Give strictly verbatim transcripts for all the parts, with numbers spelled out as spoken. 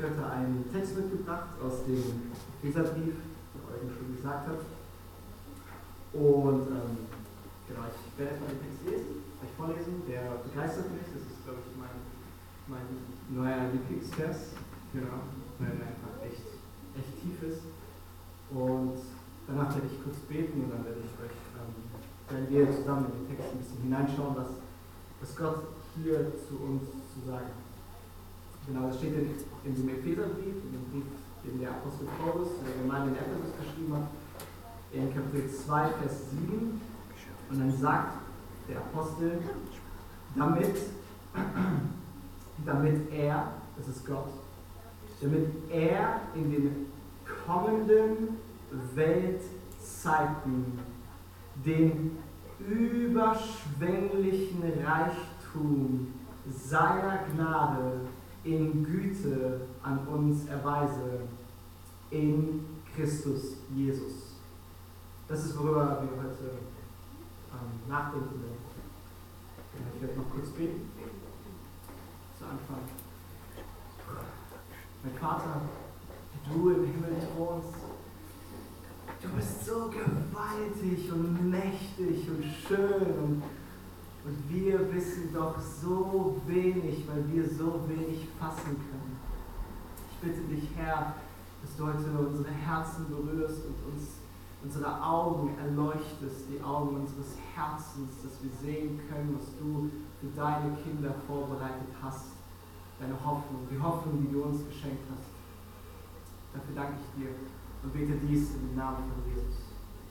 heute einen Text mitgebracht aus dem Epheserbrief, der Eugen schon gesagt hat. Und ähm, genau, ich werde erstmal den Text lesen, euch vorlesen. Der begeistert mich. Das ist, glaube ich, mein, mein neuer Lieblingsvers. Genau, weil er einfach echt, echt tief ist. Und danach werde ich kurz beten und dann werde ich euch, ähm, werden wir zusammen in den Text ein bisschen hineinschauen, was, was Gott hier zu uns zu sagen hat. Genau, das steht in, in dem Epheserbrief, in dem Brief, den der Apostel Paulus der Gemeinde in Ephesus geschrieben hat, in Kapitel zwei, Vers sieben. Und dann sagt der Apostel, damit, damit er, das ist Gott, damit er in den kommenden Weltzeiten den überschwänglichen Reichtum seiner Gnade in Güte an uns erweise, in Christus Jesus. Das ist, worüber wir heute ähm, nachdenken werden. Ich werde noch kurz beten. Zu Anfang. Mein Vater, du im Himmel thronst, du bist so gewaltig und mächtig und schön und, und wir wissen doch so wenig, weil wir so wenig fassen können. Ich bitte dich, Herr, dass du heute unsere Herzen berührst und uns unsere Augen erleuchtest, die Augen unseres Herzens, dass wir sehen können, was du für deine Kinder vorbereitet hast, deine Hoffnung, die Hoffnung, die du uns geschenkt hast. Dafür danke ich dir und bete dies im Namen von Jesus.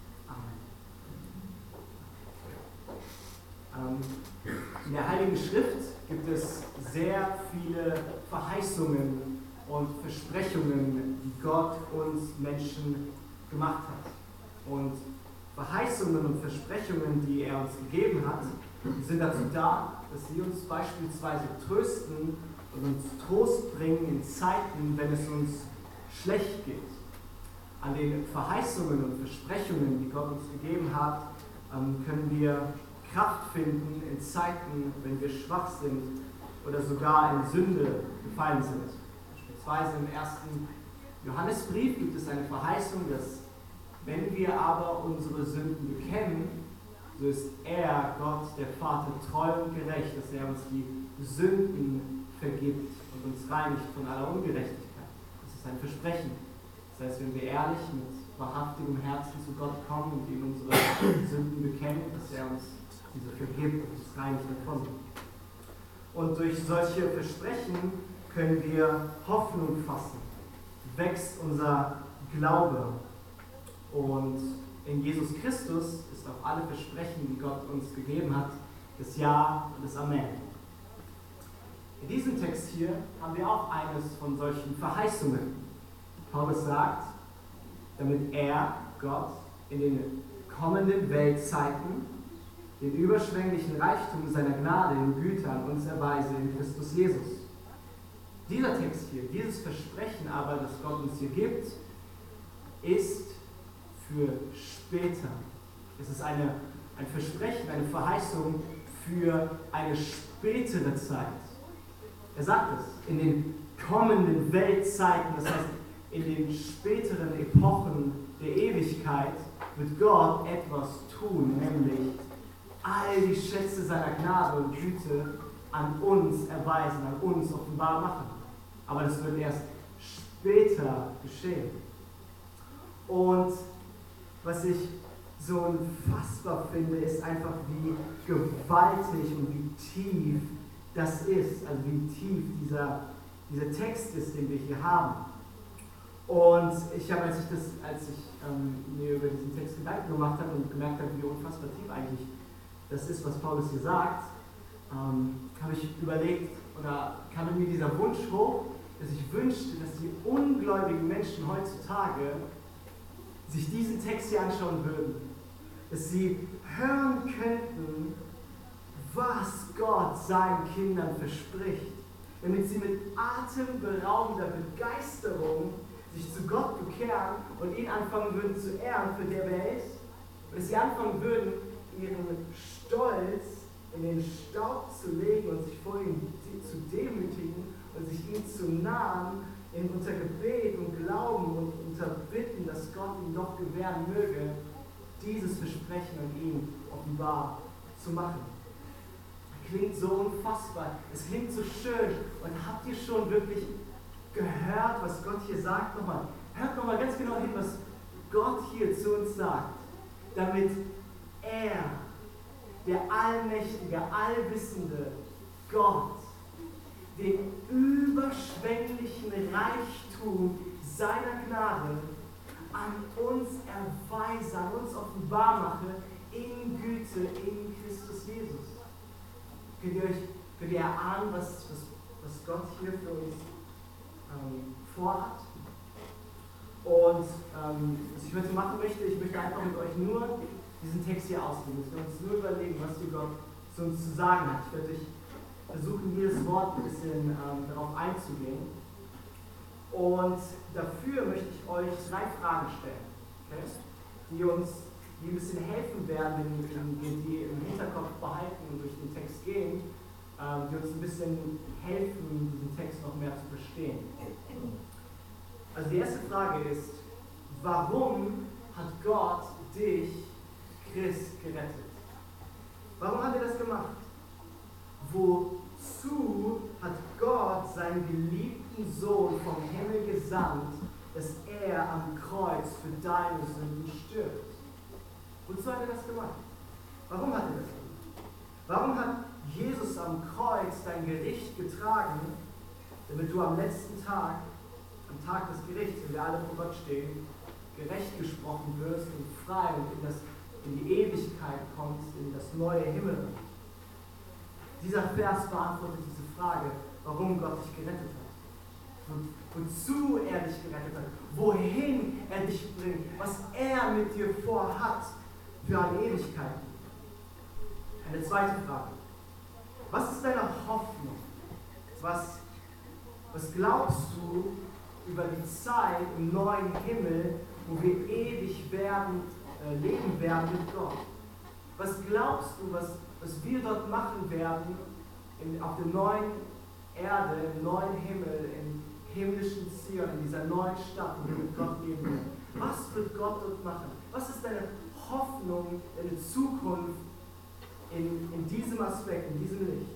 Amen. Ähm, in der Heiligen Schrift gibt es sehr viele Verheißungen und Versprechungen, die Gott uns Menschen gemacht hat. Und Verheißungen und Versprechungen, die er uns gegeben hat, sind dazu da, dass sie uns beispielsweise trösten und uns Trost bringen in Zeiten, wenn es uns schlecht geht. An den Verheißungen und Versprechungen, die Gott uns gegeben hat, können wir Kraft finden in Zeiten, wenn wir schwach sind oder sogar in Sünde gefallen sind. Beispielsweise im ersten Johannesbrief gibt es eine Verheißung, dass wenn wir aber unsere Sünden bekennen, so ist er, Gott, der Vater, treu und gerecht, dass er uns die Sünden vergibt und uns reinigt von aller Ungerechtigkeit. Das ist ein Versprechen. Das heißt, wenn wir ehrlich mit wahrhaftigem Herzen zu Gott kommen und ihm unsere Sünden bekennen, dass er uns diese vergibt und uns reinigt davon. Und durch solche Versprechen können wir Hoffnung fassen. Wächst unser Glaube. Und in Jesus Christus ist auf alle Versprechen, die Gott uns gegeben hat, das Ja und das Amen. In diesem Text hier haben wir auch eines von solchen Verheißungen. Paulus sagt, damit er, Gott, in den kommenden Weltzeiten den überschwänglichen Reichtum seiner Gnade in Güte an uns erweise in Christus Jesus. Dieser Text hier, dieses Versprechen aber, das Gott uns hier gibt, ist für später. Es ist eine, ein Versprechen, eine Verheißung für eine spätere Zeit. Er sagt es, in den kommenden Weltzeiten, das heißt in den späteren Epochen der Ewigkeit, wird Gott etwas tun, nämlich all die Schätze seiner Gnade und Güte an uns erweisen, an uns offenbar machen. Aber das wird erst später geschehen. Und was ich so unfassbar finde, ist einfach, wie gewaltig und wie tief das ist, also wie tief dieser, dieser Text ist, den wir hier haben. Und ich habe, als ich, das, als ich ähm, mir über diesen Text Gedanken gemacht habe und gemerkt habe, wie unfassbar tief eigentlich das ist, was Paulus hier sagt, ähm, habe ich überlegt, oder kam in mir dieser Wunsch hoch, dass ich wünschte, dass die ungläubigen Menschen heutzutage sich diesen Text hier anschauen würden, dass sie hören könnten, was Gott seinen Kindern verspricht, damit sie mit atemberaubender Begeisterung sich zu Gott bekehren und ihn anfangen würden zu ehren für der Welt, und dass sie anfangen würden, ihren Stolz in den Staub zu legen und sich vor ihm zu demütigen und sich ihm zu nahen in unser Gebet und Glauben und unser Bitten, dass Gott ihm doch gewähren möge, dieses Versprechen an ihn offenbar zu machen. Klingt so unfassbar, es klingt so schön. Und habt ihr schon wirklich gehört, was Gott hier sagt? Nochmal, hört nochmal ganz genau hin, was Gott hier zu uns sagt, damit er, der allmächtige, allwissende Gott, den überschwänglichen Reichtum seiner Gnade an uns erweise, an uns offenbar mache, in Güte, in Christus Jesus. Könnt ihr euch könnt ihr erahnen, was, was, was Gott hier für uns ähm, vorhat? Und ähm, was ich heute machen möchte, ich möchte einfach mit euch nur diesen Text hier auslegen. Wir uns nur überlegen, was hier Gott zu uns zu sagen hat. Ich werde euch versuchen, jedes Wort ein bisschen ähm, darauf einzugehen. Und dafür möchte ich euch drei Fragen stellen, okay? Die uns die ein bisschen helfen werden, wenn wir die im Hinterkopf behalten und durch den Text gehen, ähm, die uns ein bisschen helfen, diesen Text noch mehr zu verstehen. Also die erste Frage ist, warum hat Gott dich, Christ, gerettet? Warum hat er das gemacht? Wozu hat Gott seinen geliebten Sohn vom Himmel gesandt, dass er am Kreuz für deine Sünden stirbt? Wozu hat er das gemacht? Warum hat er das gemacht? Warum hat Jesus am Kreuz dein Gericht getragen, damit du am letzten Tag, am Tag des Gerichts, wenn wir alle vor Gott stehen, gerecht gesprochen wirst und frei und in, das, in die Ewigkeit kommst, in das neue Himmelreich? Dieser Vers beantwortet diese Frage, warum Gott dich gerettet hat. Und wozu er dich gerettet hat, wohin er dich bringt, was er mit dir vorhat für eine Ewigkeit. Eine zweite Frage. Was ist deine Hoffnung? Was, was glaubst du über die Zeit im neuen Himmel, wo wir ewig werden, äh, leben werden mit Gott? Was glaubst du, was, was wir dort machen werden in, auf der neuen Erde, im neuen Himmel, im himmlischen Zion, in dieser neuen Stadt, wo wir mit Gott leben werden? Was wird Gott dort machen? Was ist deine Hoffnung, deine Zukunft in, in diesem Aspekt, in diesem Licht?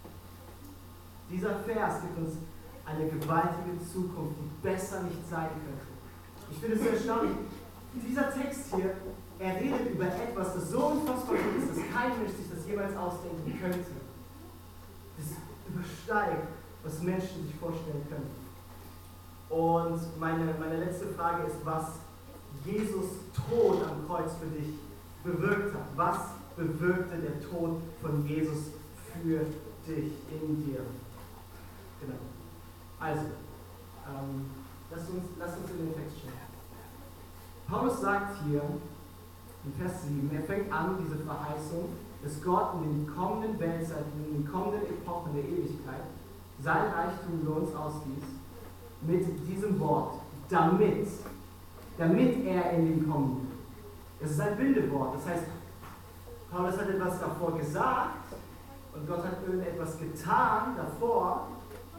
Dieser Vers gibt uns eine gewaltige Zukunft, die besser nicht sein könnte. Ich finde es so erstaunlich. Dieser Text hier, er redet über etwas, das so unfassbar gut ist, dass kein Mensch sich das jemals ausdenken könnte. Das übersteigt, was Menschen sich vorstellen können. Und meine, meine letzte Frage ist, was Jesus Tod am Kreuz für dich bewirkt hat. Was bewirkte der Tod von Jesus für dich, in dir? Genau. Also, ähm, lass, uns, lass uns in den Text schauen. Paulus sagt hier in Vers sieben, er fängt an, diese Verheißung, dass Gott in den kommenden Weltzeiten, in den kommenden Epochen der Ewigkeit sein Reichtum über uns ausgießt, mit diesem Wort, damit, damit er in den kommenden. Das ist ein Bindewort, das heißt, Paulus hat etwas davor gesagt und Gott hat irgendetwas getan davor,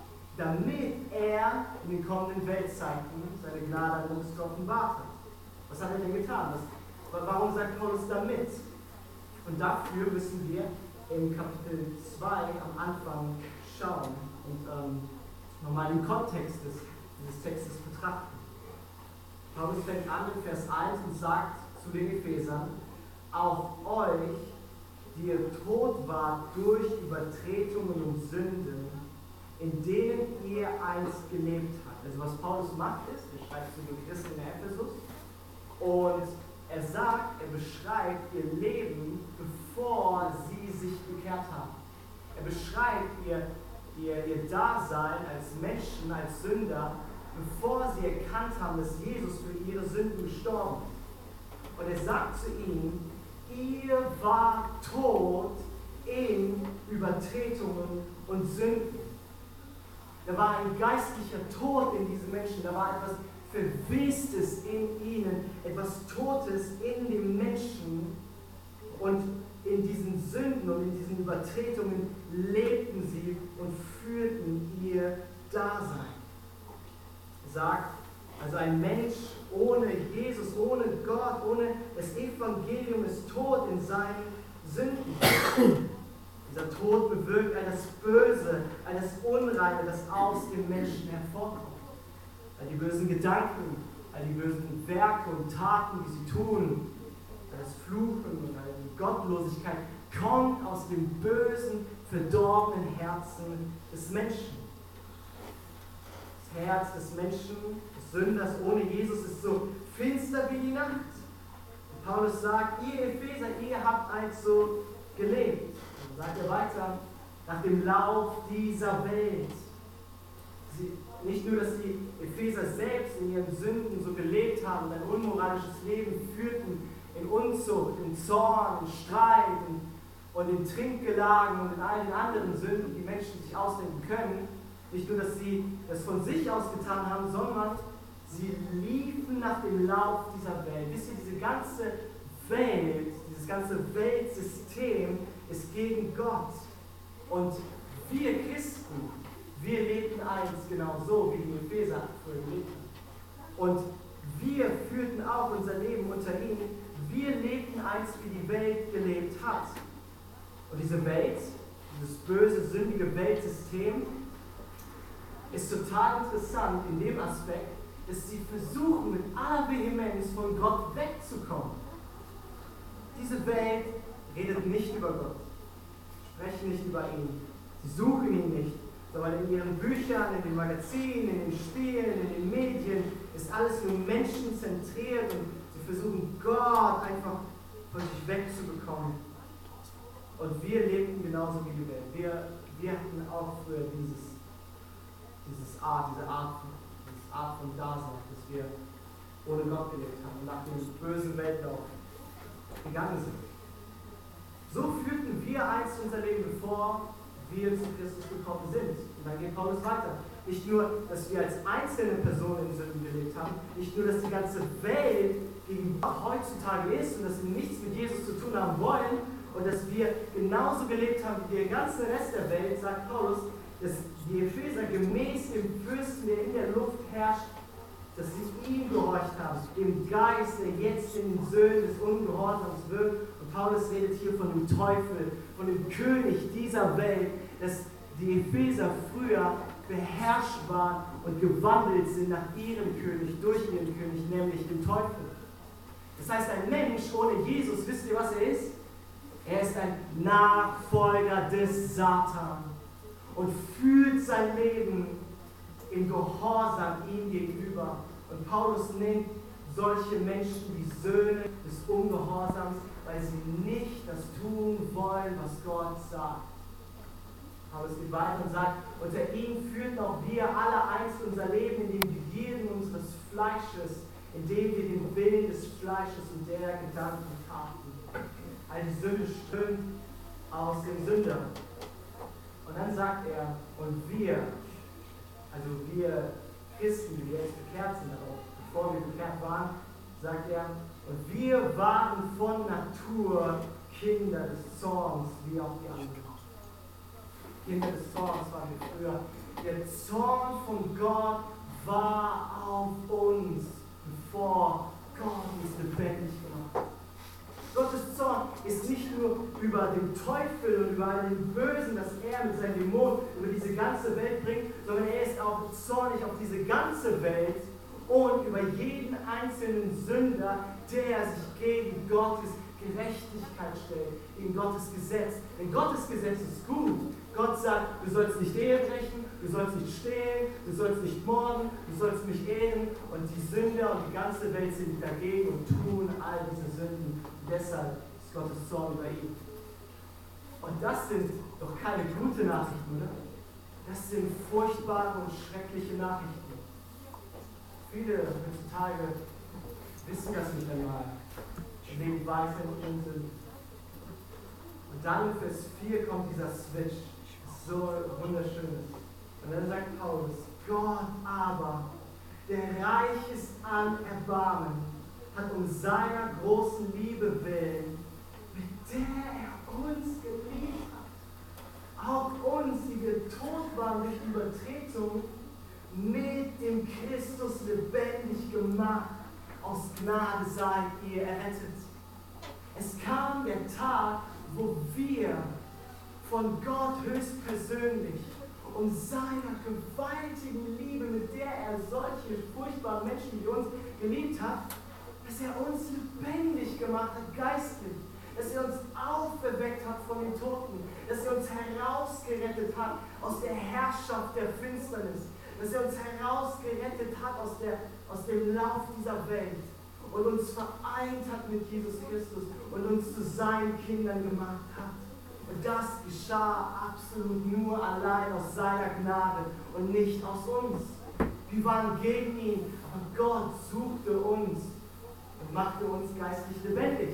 damit er in den kommenden Weltzeiten seine Gnade an uns offenbart hat. Was hat er denn getan? Was, warum sagt Paulus damit? Und dafür müssen wir im Kapitel zwei am Anfang schauen und ähm, nochmal den Kontext des, dieses Textes betrachten. Paulus fängt an in Vers eins und sagt zu den Ephesern, auch euch, die ihr tot wart durch Übertretungen und Sünden, in denen ihr einst gelebt habt. Also was Paulus macht ist, er schreibt zu den Christen in Ephesus und er sagt, er beschreibt ihr Leben, bevor sie sich bekehrt haben. Er beschreibt ihr, ihr, ihr Dasein als Menschen, als Sünder, bevor sie erkannt haben, dass Jesus für ihre Sünden gestorben ist. Und er sagt zu ihnen, ihr wart tot in Übertretungen und Sünden. Da war ein geistlicher Tod in diesen Menschen, da war etwas Verwestes in ihnen, etwas Totes in dem Menschen, und in diesen Sünden und in diesen Übertretungen lebten sie und führten ihr Dasein. ohne Jesus, ohne Gott, ohne das Evangelium ist Tod in seinen Sünden. Dieser Tod bewirkt all das Böse, all das Unreine, das aus dem Menschen hervorkommt. All die bösen Gedanken, all die bösen Werke und Taten, die sie tun, all das Fluchen und all die Gottlosigkeit kommt aus dem bösen, verdorbenen Herzen des Menschen. Das Herz des Menschen, des Sünders ohne Jesus ist so finster wie die Nacht. Und Paulus sagt, ihr Epheser, ihr habt also gelebt. Und dann sagt er weiter, nach dem Lauf dieser Welt. Sie, nicht nur, dass die Epheser selbst in ihren Sünden so gelebt haben, ein unmoralisches Leben führten, in Unzucht, in Zorn, in Streit in, und in Trinkgelagen und in all den anderen Sünden, die Menschen sich ausdenken können. Nicht nur, dass sie das von sich aus getan haben, sondern sie liefen nach dem Lauf dieser Welt. Wisst ihr, diese ganze Welt, dieses ganze Weltsystem ist gegen Gott. Und wir Christen, wir lebten einst genau so, wie die Epheser früher gelebt haben. Und wir führten auch unser Leben unter ihnen. Wir lebten einst, wie die Welt gelebt hat. Und diese Welt, dieses böse, sündige Weltsystem, ist total interessant in dem Aspekt, dass sie versuchen, mit aller Vehemenz von Gott wegzukommen. Diese Welt redet nicht über Gott, sprechen nicht über ihn, sie suchen ihn nicht, sondern in ihren Büchern, in den Magazinen, in den Spielen, in den Medien ist alles nur menschenzentriert und sie versuchen Gott einfach von sich wegzubekommen. Und wir lebten genauso wie die Welt. Wir, wir hatten auch früher dieses Dieses Art, diese Art, diese Art von Dasein, dass wir ohne Gott gelebt haben und nach dem bösen Weltlauf gegangen sind. So führten wir einst unser Leben, bevor wir zu Christus gekommen sind. Und dann geht Paulus weiter. Nicht nur, dass wir als einzelne Personen in Sünden gelebt haben, nicht nur, dass die ganze Welt gegen Gott heutzutage ist und dass wir nichts mit Jesus zu tun haben wollen und dass wir genauso gelebt haben wie der ganze Rest der Welt, sagt Paulus, dass die Epheser gemäß dem Fürsten, der in der Luft herrscht, dass sie ihm gehorcht haben, dem Geist, der jetzt in den Söhnen des Ungehorsams wirkt. Und Paulus redet hier von dem Teufel, von dem König dieser Welt, dass die Epheser früher beherrscht waren und gewandelt sind nach ihrem König, durch ihren König, nämlich dem Teufel. Das heißt, ein Mensch ohne Jesus, wisst ihr, was er ist? Er ist ein Nachfolger des Satan und führt sein Leben im Gehorsam ihm gegenüber. Und Paulus nennt solche Menschen die Söhne des Ungehorsams, weil sie nicht das tun wollen, was Gott sagt. Paulus geht weiter und sagt, unter ihm führten auch wir alle einst unser Leben in den Begierden unseres Fleisches, indem wir den Willen des Fleisches und der Gedanken taten. All die Sünde strömt aus dem Sünder. Und dann sagt er, und wir, also wir Christen, die jetzt bekehrt sind, aber bevor wir bekehrt waren, sagt er, und wir waren von Natur Kinder des Zorns, wie auch die anderen. Kinder des Zorns waren wir früher. Der Zorn von Gott war auf uns, bevor Gott uns lebendig gemacht hat. Gottes Zorn ist nicht nur über den Teufel und über all den Bösen, das er mit seinen Dämonen über diese ganze Welt bringt, sondern er ist auch zornig auf diese ganze Welt und über jeden einzelnen Sünder, der sich gegen Gottes Gerechtigkeit stellt, gegen Gottes Gesetz. Denn Gottes Gesetz ist gut. Gott sagt, du sollst nicht Ehe brechen, du sollst nicht stehlen, du sollst nicht morden, du sollst mich ehren. Und die Sünder und die ganze Welt sind dagegen und tun all diese Sünden. Und deshalb ist Gottes Zorn über ihn. Und das sind doch keine gute Nachrichten, oder? Das sind furchtbare und schreckliche Nachrichten. Viele heutzutage wissen das nicht einmal. Sie leben weiter in ihren Sünden. Und dann in Vers vier kommt dieser Switch. So wunderschön. Und dann sagt Paulus, Gott aber, der reich ist an Erbarmen, hat um seiner großen Liebe willen, mit der er uns geliebt hat, auch uns, die wir tot waren durch Übertretung, mit dem Christus lebendig gemacht. aus Gnade seid ihr errettet. Es kam der Tag, wo wir von Gott höchstpersönlich und seiner gewaltigen Liebe, mit der er solche furchtbaren Menschen wie uns geliebt hat, dass er uns lebendig gemacht hat, geistlich, dass er uns auferweckt hat von den Toten, dass er uns herausgerettet hat aus der Herrschaft der Finsternis, dass er uns herausgerettet hat aus, der, aus dem Lauf dieser Welt und uns vereint hat mit Jesus Christus und uns zu seinen Kindern gemacht hat. Und das geschah absolut nur allein aus seiner Gnade und nicht aus uns. Wir waren gegen ihn, aber Gott suchte uns und machte uns geistlich lebendig.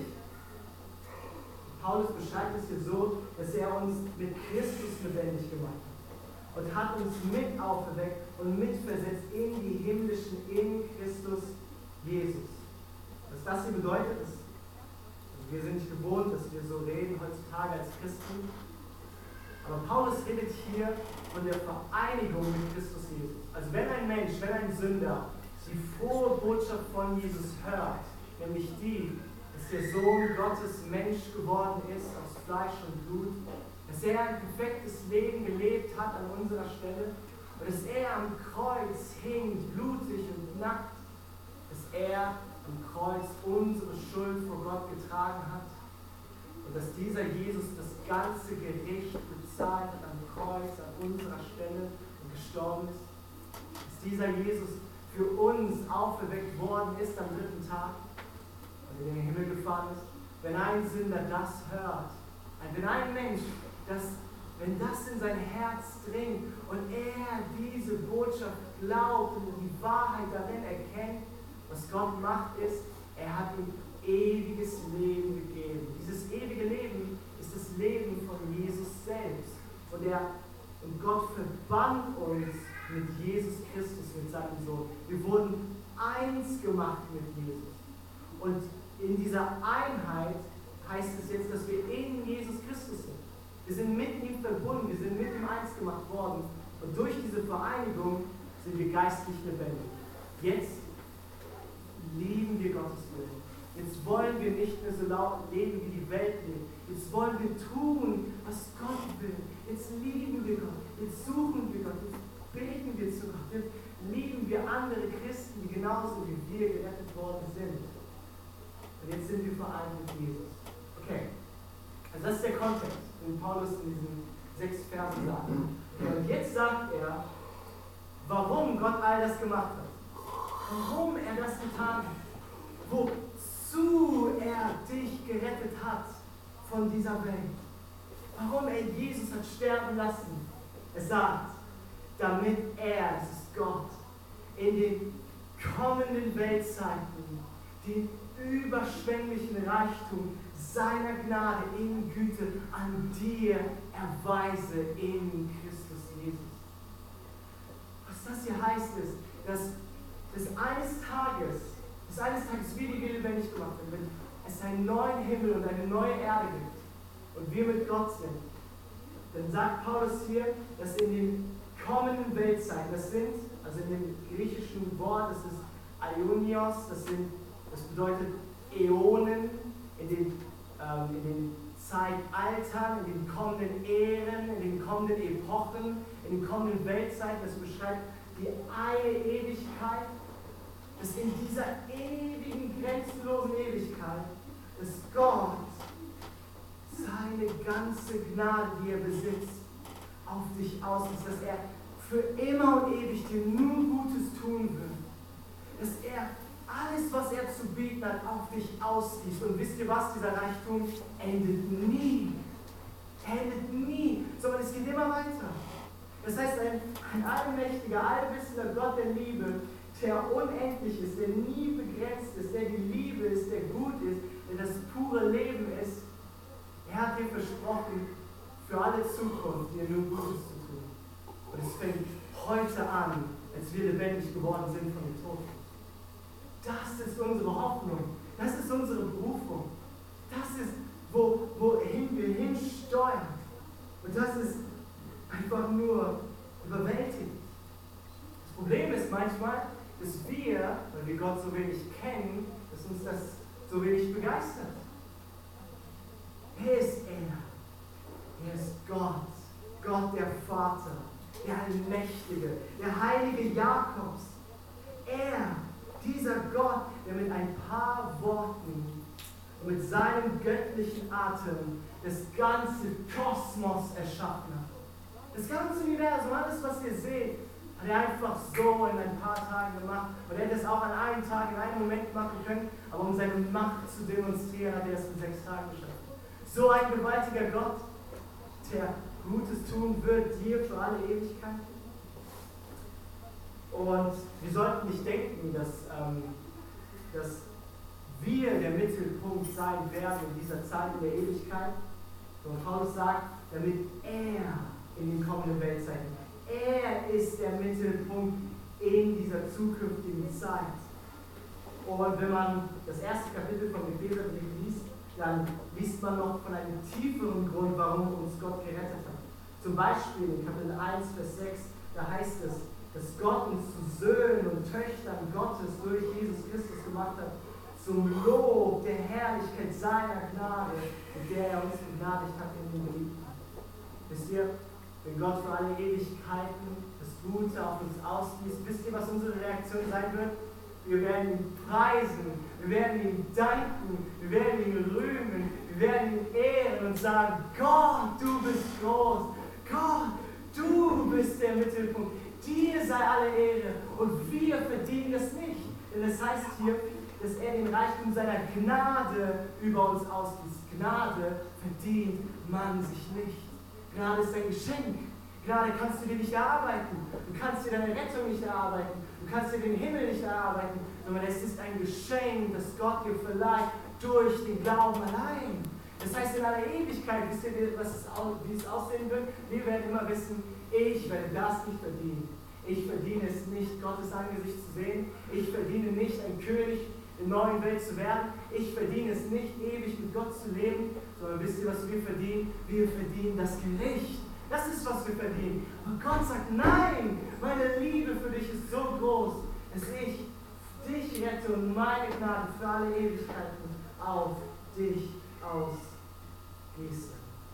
Paulus beschreibt es hier so, dass er uns mit Christus lebendig gemacht hat und hat uns mit auferweckt und mitversetzt in die himmlischen, in Christus Jesus. Was das hier bedeutet, ist, also wir sind nicht gewohnt, dass wir so reden heutzutage als Christen, aber Paulus redet hier von der Vereinigung mit Christus Jesus. Also wenn ein Mensch, wenn ein Sünder die frohe Botschaft von Jesus hört, nämlich die, dass der Sohn Gottes Mensch geworden ist aus Fleisch und Blut, dass er ein perfektes Leben gelebt hat an unserer Stelle und dass er am Kreuz hing, blutig und nackt, dass er am Kreuz unsere Schuld vor Gott getragen hat und dass dieser Jesus das ganze Gericht bezahlt hat am Kreuz an unserer Stelle und gestorben ist, dass dieser Jesus für uns auferweckt worden ist am dritten Tag und in den Himmel gefahren ist. Wenn ein Sünder das hört, wenn ein Mensch, das, wenn das in sein Herz dringt und er diese Botschaft glaubt und die Wahrheit darin erkennt, was Gott macht, ist, er hat ihm ewiges Leben gegeben. Dieses ewige Leben ist das Leben von Jesus selbst. Und, er, und Gott verband uns mit Jesus Christus, mit seinem Sohn. Wir wurden eins gemacht mit Jesus. Und in dieser Einheit heißt es jetzt, dass wir in Jesus Christus sind. Wir sind mit ihm verbunden, wir sind mit ihm eins gemacht worden. Und durch diese Vereinigung sind wir geistlich lebendig. Jetzt lieben wir Gottes Willen. Jetzt wollen wir nicht mehr so laut leben, wie die Welt lebt. Jetzt wollen wir tun, was Gott will. Jetzt lieben wir Gott. Jetzt suchen wir Gott. Jetzt beten wir zu Gott. Jetzt lieben wir andere Christen, die genauso wie wir gerettet worden sind. Und jetzt sind wir vereint mit Jesus. Okay. Also das ist der Kontext, den Paulus in diesen sechs Versen sagt. Okay, und jetzt sagt er, warum Gott all das gemacht hat. Warum er das getan hat. Wozu er dich gerettet hat von dieser Welt. Warum er Jesus hat sterben lassen. Er sagt, damit er, das ist Gott, in den kommenden Weltzeiten den überschwänglichen Reichtum seiner Gnade in Güte an dir erweise in Christus Jesus. Was das hier heißt, ist, dass, dass eines Tages, dass eines Tages wir die lebendig gemacht werden, wenn es einen neuen Himmel und eine neue Erde gibt und wir mit Gott sind, dann sagt Paulus hier, dass in den kommenden Weltzeiten, das sind, also in dem griechischen Wort, das ist Aionios, das, sind, das bedeutet Äonen, in den, ähm, in den Zeitaltern, in den kommenden Ähren, in den kommenden Epochen, in den kommenden Weltzeiten, das beschreibt die eine Ewigkeit, dass in dieser ewigen, grenzenlosen Ewigkeit, dass Gott seine ganze Gnade, die er besitzt, auf dich ausgießt, dass er für immer und ewig dir nur Gutes tun wird, dass er alles, was er zu bieten hat, auf dich ausgießt. Und wisst ihr was, dieser Reichtum endet nie, endet nie, sondern es geht immer weiter. Das heißt, ein, ein allmächtiger, allwissender Gott der Liebe, der unendlich ist, der nie begrenzt ist, der die Liebe ist, der gut ist, der das pure Leben ist, er hat dir versprochen, für alle Zukunft dir nur Gutes zu tun. Und es fängt heute an, als wir lebendig geworden sind von den Toten. Das ist unsere Hoffnung, das ist unsere Berufung, das ist, wo, wohin wir hinsteuern. Und das ist einfach nur überwältigend. Das Problem ist manchmal, dass wir, weil wir Gott so wenig kennen, dass uns das so wenig begeistert. Wer ist er? Er ist Gott, Gott der Vater, der Allmächtige, der Heilige Jakobs. Er, dieser Gott, der mit ein paar Worten und mit seinem göttlichen Atem das ganze Kosmos erschaffen hat. Das ganze Universum, alles was ihr seht, hat er einfach so in ein paar Tagen gemacht. Und er hätte es auch an einem Tag, in einem Moment machen können, aber um seine Macht zu demonstrieren, hat er es in sechs Tagen geschafft. So ein gewaltiger Gott, der Gutes tun wird dir für alle Ewigkeit. Und wir sollten nicht denken, dass, ähm, dass wir der Mittelpunkt sein werden in dieser Zeit in der Ewigkeit. Und Paulus sagt, damit er in den kommenden Weltzeiten, er ist der Mittelpunkt in dieser zukünftigen Zeit. Und wenn man das erste Kapitel vom Epheserbrief liest, dann liest man noch von einem tieferen Grund, warum uns Gott gerettet hat. Zum Beispiel in Kapitel eins, Vers sechs, da heißt es, dass Gott uns zu Söhnen und Töchtern Gottes durch Jesus Christus gemacht hat, zum Lob der Herrlichkeit seiner Gnade, mit der er uns begnadigt hat in den Geliebten. Wisst ihr, wenn Gott für alle Ewigkeiten das Gute auf uns ausgießt, wisst ihr, was unsere Reaktion sein wird? Wir werden ihn preisen, wir werden ihm danken, wir werden ihn rühmen, wir werden ihn ehren und sagen, Gott, du bist groß, Gott, du bist der Mittelpunkt, dir sei alle Ehre und wir verdienen das nicht. Denn es heißt hier, dass er den Reichtum seiner Gnade über uns ausgießt. Gnade verdient man sich nicht. Gnade ist ein Geschenk. Gnade kannst du dir nicht erarbeiten. Du kannst dir deine Rettung nicht erarbeiten. Du kannst dir den Himmel nicht erarbeiten. Sondern es ist ein Geschenk, das Gott dir verleiht durch den Glauben allein. Das heißt, in aller Ewigkeit, wisst ihr, was es, wie es aussehen wird? Wir werden immer wissen, ich werde das nicht verdienen. Ich verdiene es nicht, Gottes Angesicht zu sehen. Ich verdiene nicht, ein König in der neuen Welt zu werden. Ich verdiene es nicht, ewig mit Gott zu leben. Sondern wisst ihr, was wir verdienen? Wir verdienen das Gericht. Das ist, was wir verdienen. Und Gott sagt, nein, meine Liebe für dich ist so groß, dass ich dich rette und meine Gnade für alle Ewigkeiten auf dich ausgieße.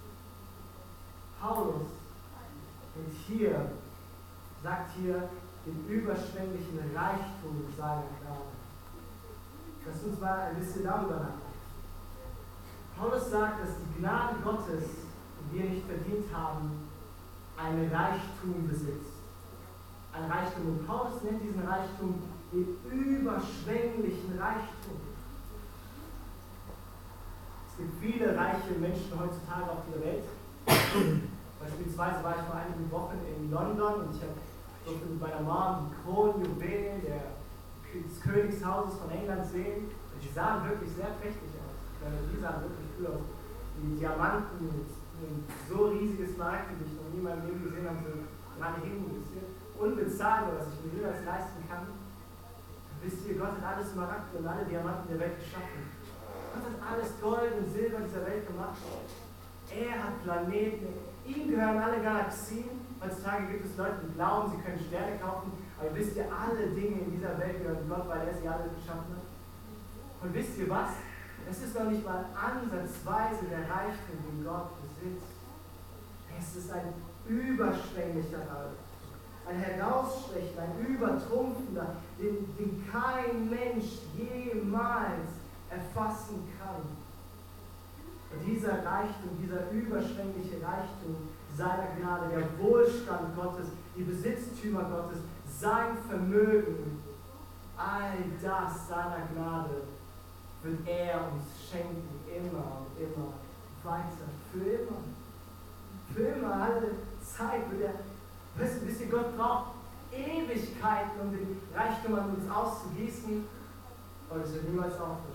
Paulus und hier sagt hier den überschwänglichen Reichtum seiner Gnade. Lass uns mal ein bisschen darüber nachdenken. Paulus sagt, dass die Gnade Gottes, die wir nicht verdient haben, ein Reichtum besitzt. Ein Reichtum. Und Paulus nennt diesen Reichtum den überschwänglichen Reichtum. Es gibt viele reiche Menschen heutzutage auf dieser Welt. Beispielsweise war ich vor einigen Wochen in London und ich habe durfte mit meiner Mom die Kronjuwelen des Königshauses von England sehen. Und die sahen wirklich sehr prächtig aus. Die sahen wirklich cool aus. Die Diamanten mit einem so riesiges Markt, die ich noch nie in meinem Leben gesehen habe, so gerade hingen. Unbezahlbar, was ich mir niemals leisten kann. Wisst ihr, Gott hat alles Smaragd und alle Diamanten der Welt geschaffen. Gott hat alles Gold und Silber dieser Welt gemacht. Er hat Planeten. Ihm gehören alle Galaxien. Heutzutage gibt es Leute, die glauben, sie können Sterne kaufen. Aber wisst ihr, alle Dinge in dieser Welt gehören Gott, weil er sie alle geschaffen hat. Und wisst ihr was? Es ist noch nicht mal ansatzweise der Reichtum, den Gott besitzt. Es ist ein überschwänglicher Reichtum. Ein herausstechender, ein übertrumpfender, den, den kein Mensch jemals erfassen kann. Und dieser Reichtum, dieser überschwängliche Reichtum seiner Gnade, der Wohlstand Gottes, die Besitztümer Gottes, sein Vermögen, all das seiner Gnade wird er uns schenken, immer und immer weiter, für immer. Für immer, alle Zeit wird er. Wisst, wisst ihr, Gott braucht Ewigkeiten, um den Reichtum an uns auszugießen, und es wird niemals aufhören.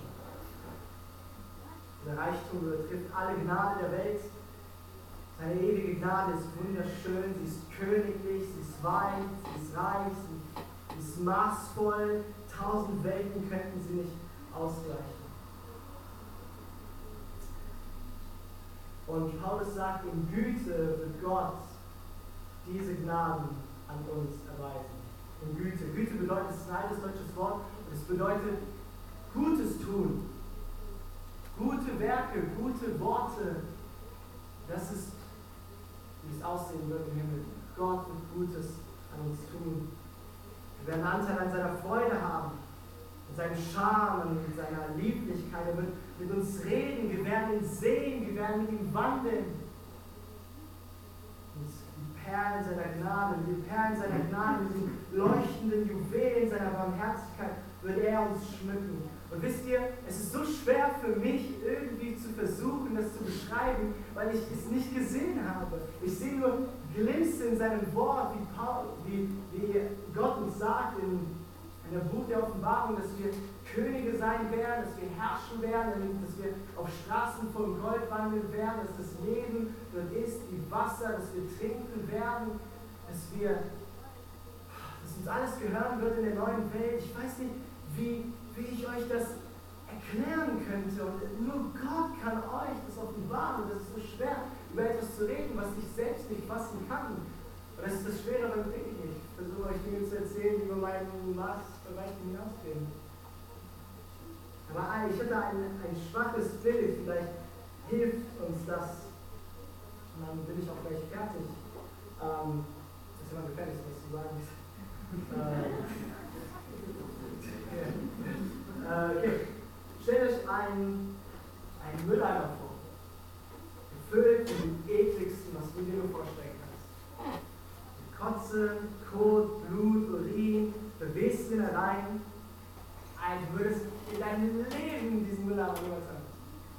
Der Reichtum übertrifft alle Gnade der Welt. Seine ewige Gnade ist wunderschön, sie ist königlich, sie ist weit, sie ist reich, sie ist maßvoll. Tausend Welten könnten sie nicht ausgleichen. Und Paulus sagt, in Güte wird Gott diese Gnaden an uns erweisen. In Güte. Güte bedeutet, es ist ein altes deutsches Wort, und es bedeutet Gutes tun Werke, gute Worte. Das ist, wie es aussehen wird im Himmel. Gott wird Gutes an uns tun. Wir werden Anteil an seiner Freude haben, an seinem Charme, an seiner Lieblichkeit. Er wird mit uns reden, wir werden ihn sehen, wir werden mit ihm wandeln. Und die Perlen seiner Gnade, die Perlen seiner Gnade, mit diesen leuchtenden Juwelen seiner Barmherzigkeit wird er uns schmücken. Und wisst ihr, es ist so schwer für mich, irgendwie zu versuchen, das zu beschreiben, weil ich es nicht gesehen habe. Ich sehe nur Glinsen in seinem Wort, wie, Paul, wie, wie Gott uns sagt in, in dem Buch der Offenbarung, dass wir Könige sein werden, dass wir herrschen werden, dass wir auf Straßen von Gold wandeln werden, dass das Leben dort ist wie Wasser, dass wir trinken werden, dass wir, dass uns alles gehören wird in der neuen Welt. Ich weiß nicht, wie, wie ich euch das erklären könnte. Und nur Gott kann euch das offenbaren. Und das ist so schwer, über etwas zu reden, was ich selbst nicht fassen kann. Und das ist das Schwere beim Predigen. Ich versuche euch Dinge zu erzählen, die über meinen Maßbereich hinausgehen. Aber ich hatte ein, ein schwaches Bild, vielleicht hilft uns das. Und dann bin ich auch gleich fertig. Ähm, das ist immer gefährlich, was zu sagen ist. äh, okay. Stellt euch einen, einen Mülleimer vor. Gefüllt mit dem ekligsten, was du dir nur vorstellen kannst. Kotze, Kot, Blut, Urin, bewegst ihn rein. Du würdest in deinem Leben diesen Mülleimer niemals haben.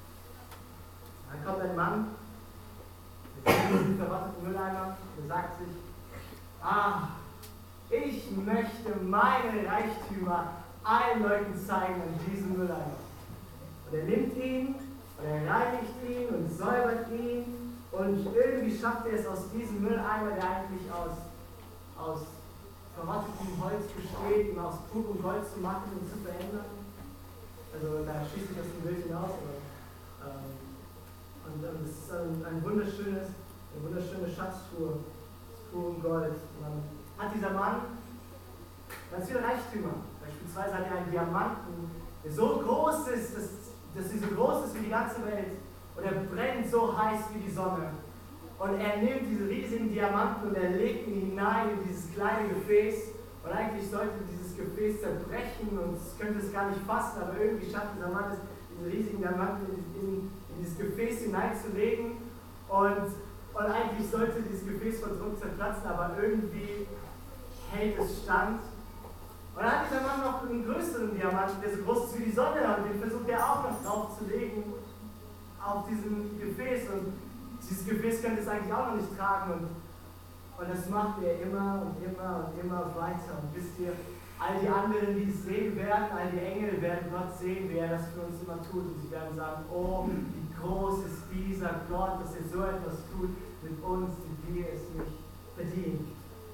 Dann kommt ein Mann, der sieht diesen verrotteten Mülleimer und sagt sich, ah, ich möchte meine Reichtümer allen Leuten zeigen an diesem Mülleimer. Und er nimmt ihn, und er reinigt ihn und säubert ihn und irgendwie schafft er es aus diesem Mülleimer, der eigentlich aus, aus verrottetem Holz besteht, ihn aus purem Gold zu machen und zu verändern. Also da schießt sich das ein Bild hinaus. Aber, ähm, und ähm, das ist ein, ein wunderschönes, eine wunderschöne Schatztruhe aus purem Gold. Und dann hat dieser Mann ganz viele Reichtümer. Beispielsweise hat er einen Diamanten, der so groß ist, dass, dass er so groß ist wie die ganze Welt. Und er brennt so heiß wie die Sonne. Und er nimmt diese riesigen Diamanten und er legt ihn hinein in dieses kleine Gefäß. Und eigentlich sollte dieses Gefäß zerbrechen und es könnte es gar nicht fassen, aber irgendwie schafft dieser Mann es, diese riesigen Diamanten in, in, in dieses Gefäß hineinzulegen. Und, und eigentlich sollte dieses Gefäß von Druck zerplatzen, aber irgendwie hält es stand. Und dann hat dieser Mann noch einen größeren Diamanten, der so groß ist wie die Sonne, und den versucht er auch noch draufzulegen auf diesem Gefäß. Und dieses Gefäß könnte es eigentlich auch noch nicht tragen. Und, und das macht er immer und immer und immer weiter. Und wisst ihr, all die anderen, die es sehen werden, all die Engel werden Gott sehen, wie er das für uns immer tut. Und sie werden sagen, oh, wie groß ist dieser Gott, dass er so etwas tut mit uns, die wir es nicht verdienen.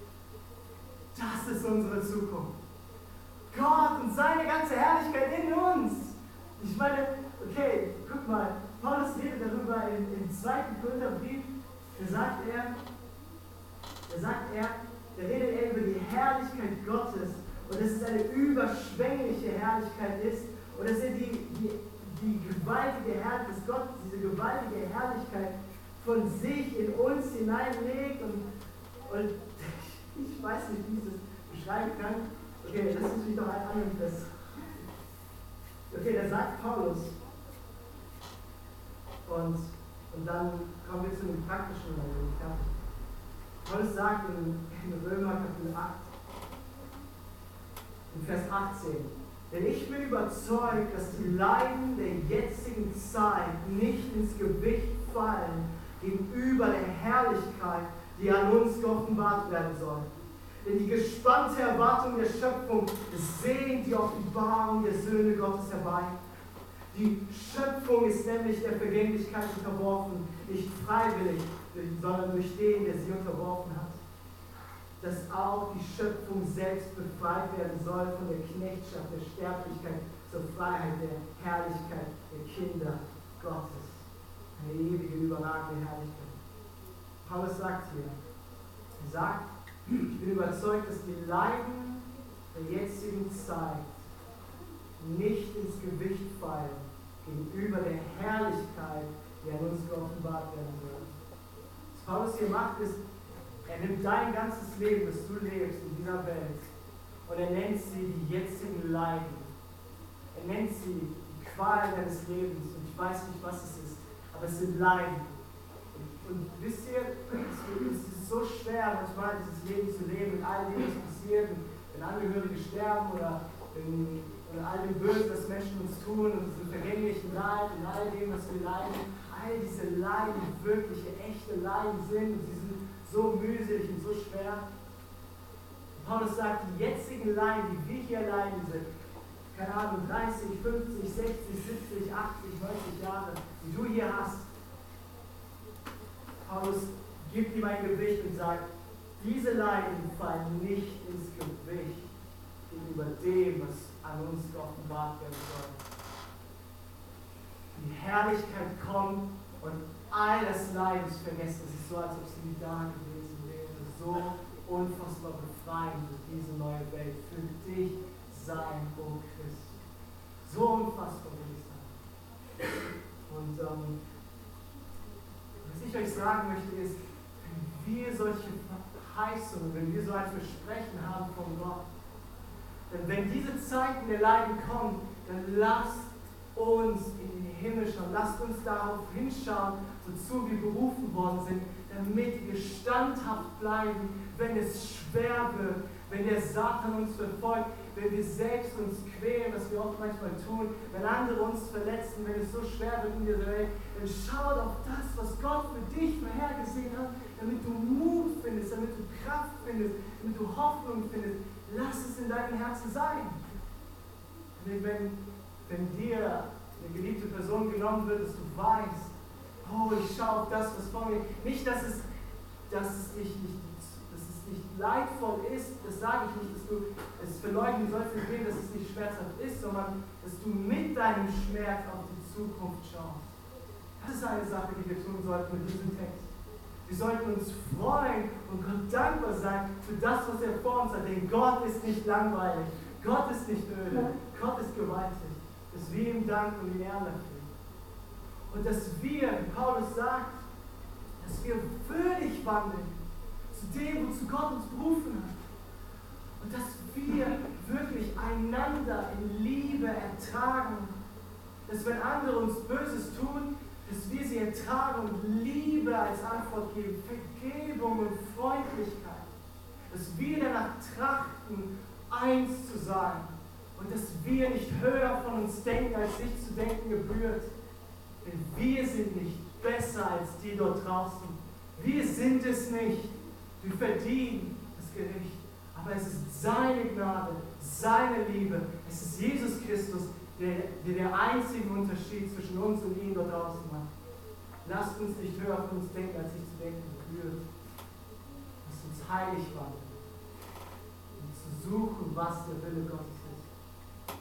Das ist unsere Zukunft. Gott und seine ganze Herrlichkeit in uns. Ich meine, okay, guck mal, Paulus redet darüber im, im zweiten Korintherbrief. Da sagt er, da sagt er, da redet er über die Herrlichkeit Gottes und dass es eine überschwängliche Herrlichkeit ist und dass er die, die, die gewaltige Herrlichkeit, dass Gott diese gewaltige Herrlichkeit von sich in uns hineinlegt und, und ich weiß nicht, wie ich das beschreiben kann. Okay, lass uns mich doch einen anderen Vers. Okay, da sagt Paulus, und, und dann kommen wir zu dem praktischen Moment. Paulus sagt in, in Römer Kapitel acht, in Vers achtzehn, denn ich bin überzeugt, dass die Leiden der jetzigen Zeit nicht ins Gewicht fallen gegenüber der Herrlichkeit, die an uns geoffenbart werden soll. Denn die gespannte Erwartung der Schöpfung sehnt die Offenbarung der Söhne Gottes herbei. Die Schöpfung ist nämlich der Vergänglichkeit unterworfen, nicht freiwillig, sondern durch den, der sie unterworfen hat. Dass auch die Schöpfung selbst befreit werden soll von der Knechtschaft der Sterblichkeit zur Freiheit der Herrlichkeit der Kinder Gottes. Eine ewige, überragende Herrlichkeit. Paulus sagt hier, er sagt, ich bin überzeugt, dass die Leiden der jetzigen Zeit nicht ins Gewicht fallen gegenüber der Herrlichkeit, die an uns geoffenbart werden soll. Was Paulus hier macht, ist, er nimmt dein ganzes Leben, das du lebst in dieser Welt, und er nennt sie die jetzigen Leiden. Er nennt sie die Qual deines Lebens, und ich weiß nicht, was es ist, aber es sind Leiden. Und, und wisst ihr, es ist so schwer, manchmal dieses Leben zu leben, mit all dem, was passiert, wenn Angehörige sterben oder in, in all dem Bösen, das Menschen uns tun, und diesem vergänglichen Leid, und all dem, was wir leiden, all diese Leiden, die wirkliche, echte Leiden sind, und sie sind so mühselig und so schwer. Paulus sagt, die jetzigen Leiden, die wir hier leiden, diese, keine Ahnung, dreißig, fünfzig, sechzig, siebzig, achtzig, neunzig Jahre, die du hier hast, Paulus gibt ihm ein Gewicht und sagt, diese Leiden fallen nicht ins Gewicht gegenüber dem, was an uns geoffenbart werden soll. Die Herrlichkeit kommt und all das Leid ist vergessen. Es ist so, als ob sie nie da gewesen wäre. So unfassbar befreiend wird diese neue Welt für dich sein, o Christ. So unfassbar will ich sagen. Und ähm, was ich euch sagen möchte ist, wenn wir solche Verheißungen, wenn wir so ein Versprechen haben von Gott, denn wenn diese Zeiten der Leiden kommen, dann lasst uns in den Himmel schauen, lasst uns darauf hinschauen, wozu wir berufen worden sind, damit wir standhaft bleiben, wenn es schwer wird, wenn der Satan uns verfolgt, wenn wir selbst uns quälen, was wir oft manchmal tun, wenn andere uns verletzen, wenn es so schwer wird in dieser Welt, dann schaut auf das, was Gott für dich vorhergesehen hat, damit du Mut findest, damit du Kraft findest, damit du Hoffnung findest. Lass es in deinem Herzen sein. Wenn, wenn dir eine geliebte Person genommen wird, dass du weißt, oh, ich schaue auf das, was vor mir, nicht, dass es, dass es dich nicht nicht leidvoll ist, das sage ich nicht, dass du es verleugnen sollst, indem dass es nicht schmerzhaft ist, sondern dass du mit deinem Schmerz auf die Zukunft schaust. Das ist eine Sache, die wir tun sollten mit diesem Text. Wir sollten uns freuen und Gott dankbar sein für das, was er vor uns hat, denn Gott ist nicht langweilig, Gott ist nicht öde, Gott ist gewaltig, dass wir ihm danken und ihn ehren dafür. Und dass wir, wie Paulus sagt, dass wir würdig wandeln, zu dem, wozu Gott uns berufen hat. Und dass wir wirklich einander in Liebe ertragen. Dass wenn andere uns Böses tun, dass wir sie ertragen und Liebe als Antwort geben, Vergebung und Freundlichkeit. Dass wir danach trachten, eins zu sein. Und dass wir nicht höher von uns denken, als sich zu denken gebührt. Denn wir sind nicht besser als die dort draußen. Wir sind es nicht. Wir verdienen das Gericht, aber es ist seine Gnade, seine Liebe. Es ist Jesus Christus, der, der der einzige Unterschied zwischen uns und ihm dort draußen macht. Lasst uns nicht höher von uns denken, als sich zu denken gebührt. Lasst uns heilig wandeln und zu suchen, was der Wille Gottes ist.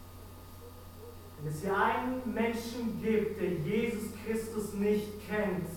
Wenn es hier einen Menschen gibt, der Jesus Christus nicht kennt,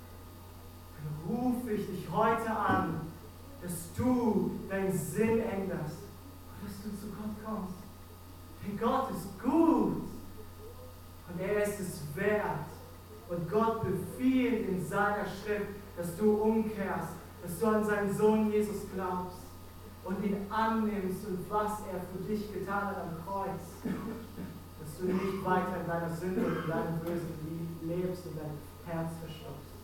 rufe ich dich heute an, dass du deinen Sinn änderst und dass du zu Gott kommst. Denn Gott ist gut und er ist es wert. Und Gott befiehlt in seiner Schrift, dass du umkehrst, dass du an seinen Sohn Jesus glaubst und ihn annimmst und was er für dich getan hat am Kreuz. Dass du nicht weiter in deiner Sünde und in deinem Bösen lebst und dein Herz verstopfst.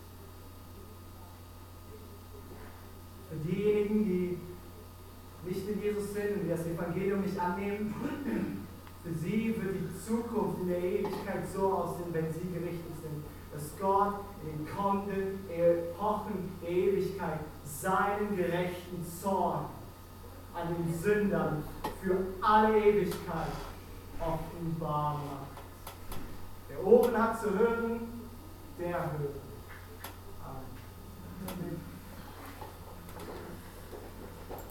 Für diejenigen, die nicht mit Jesus sind und die das Evangelium nicht annehmen, für sie wird die Zukunft in der Ewigkeit so aussehen, wenn sie gerichtet sind, dass Gott in den kommenden Epochen der Ewigkeit seinen gerechten Zorn an den Sündern für alle Ewigkeit offenbar macht. Wer Ohren hat zu hören, der höre. Amen.